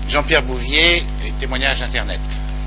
Jean-Pierre Bouvier, témoignage Internet.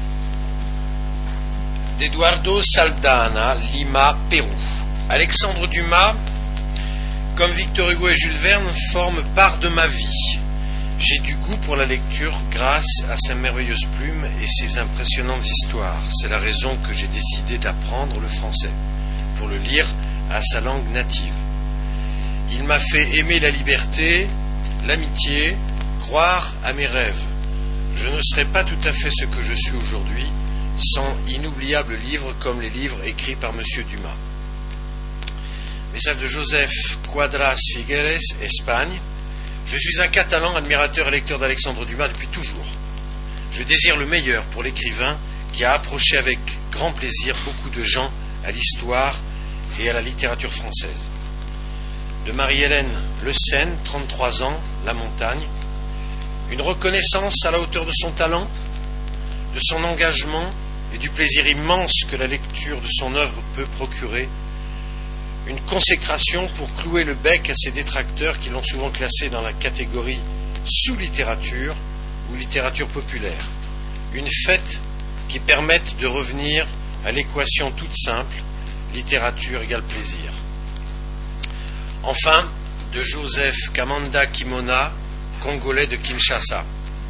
D'Eduardo Saldana, Lima, Pérou. Alexandre Dumas, comme Victor Hugo et Jules Verne, forme part de ma vie. J'ai du goût pour la lecture grâce à sa merveilleuse plume et ses impressionnantes histoires. C'est la raison que j'ai décidé d'apprendre le français, pour le lire à sa langue native. Il m'a fait aimer la liberté, l'amitié, croire à mes rêves. Je ne serais pas tout à fait ce que je suis aujourd'hui sans inoubliables livres comme les livres écrits par M. Dumas. Message de Joseph Quadras Figueres, Espagne. Je suis un Catalan admirateur et lecteur d'Alexandre Dumas depuis toujours. Je désire le meilleur pour l'écrivain qui a approché avec grand plaisir beaucoup de gens à l'histoire et à la littérature française. De Marie-Hélène Le Seine, 33 ans, La Montagne. Une reconnaissance à la hauteur de son talent, de son engagement et du plaisir immense que la lecture de son œuvre peut procurer. Une consécration pour clouer le bec à ses détracteurs qui l'ont souvent classé dans la catégorie sous-littérature ou littérature populaire. Une fête qui permette de revenir à l'équation toute simple, littérature égale plaisir. Enfin, de Joseph Kamanda Kimona, Congolais de Kinshasa.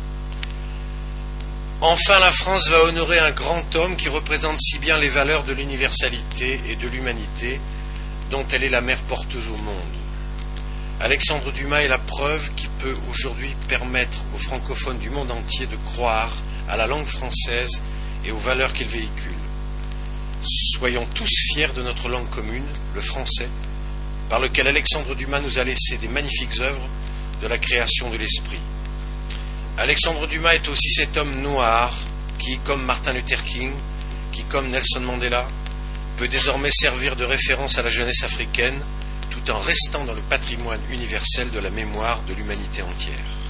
Enfin, la France va honorer un grand homme qui représente si bien les valeurs de l'universalité et de l'humanité dont elle est la mère porteuse au monde. Alexandre Dumas est la preuve qui peut aujourd'hui permettre aux francophones du monde entier de croire à la langue française et aux valeurs qu'il véhicule. Soyons tous fiers de notre langue commune, le français, par lequel Alexandre Dumas nous a laissé des magnifiques œuvres de la création de l'esprit. Alexandre Dumas est aussi cet homme noir qui, comme Martin Luther King, qui, comme Nelson Mandela, peut désormais servir de référence à la jeunesse africaine tout en restant dans le patrimoine universel de la mémoire de l'humanité entière.